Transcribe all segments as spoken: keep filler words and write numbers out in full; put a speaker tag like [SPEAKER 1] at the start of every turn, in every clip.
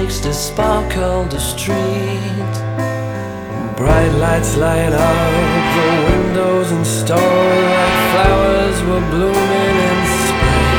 [SPEAKER 1] makes the sparkle the street. Bright lights light up the windows and stores like flowers were blooming in spring.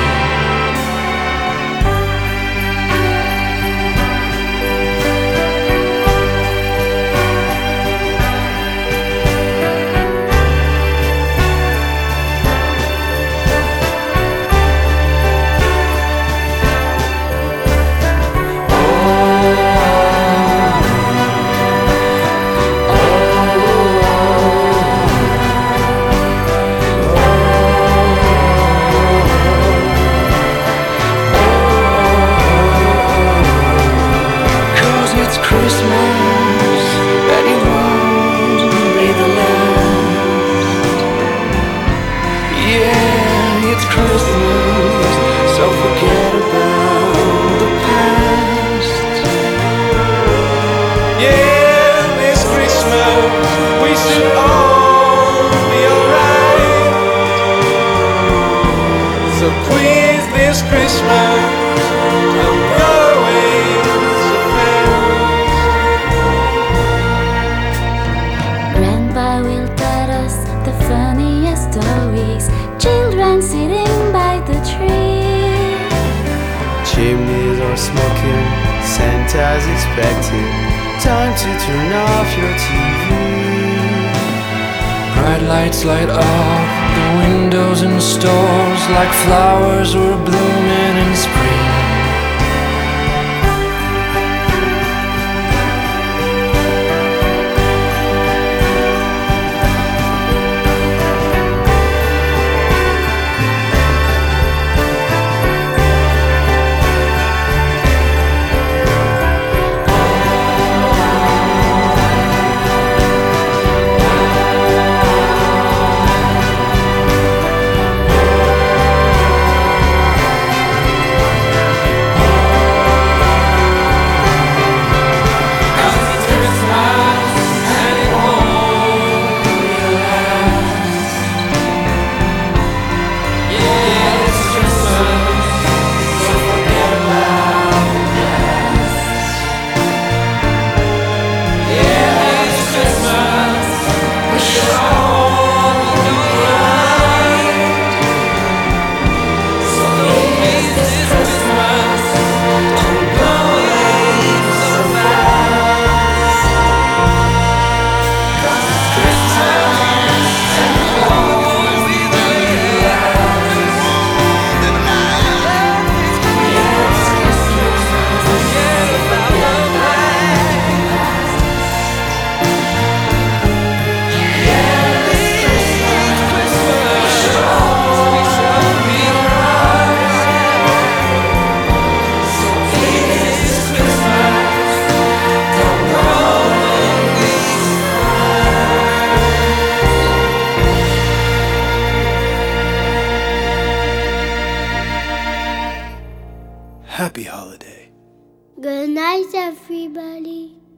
[SPEAKER 2] Please, this Christmas, don't go away so fast.
[SPEAKER 3] Grandpa will tell us the funniest stories. Children sitting by the tree.
[SPEAKER 4] Chimneys are smoking, Santa's expected. Time to turn off your T V.
[SPEAKER 1] Bright lights light up the windows and stores like flowers were blooming in spring.
[SPEAKER 4] Happy holiday.
[SPEAKER 3] Good night, everybody.